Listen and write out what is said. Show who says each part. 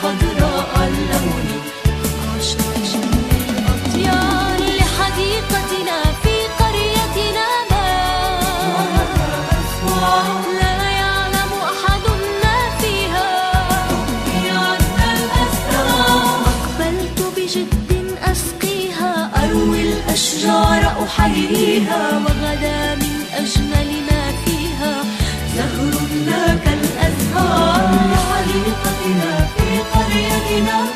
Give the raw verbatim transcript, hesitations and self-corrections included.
Speaker 1: خضراء اللون. عشق جميل الأطيار لحديقتنا في قريتنا ما لا يعلم أحد ما فيها. أقبلت بجد أسقيها، أروي الأشجار أحييها، وغدا من أجمل ما فيها زهر ذاك الأزهار لحديقتنا في قريتنا.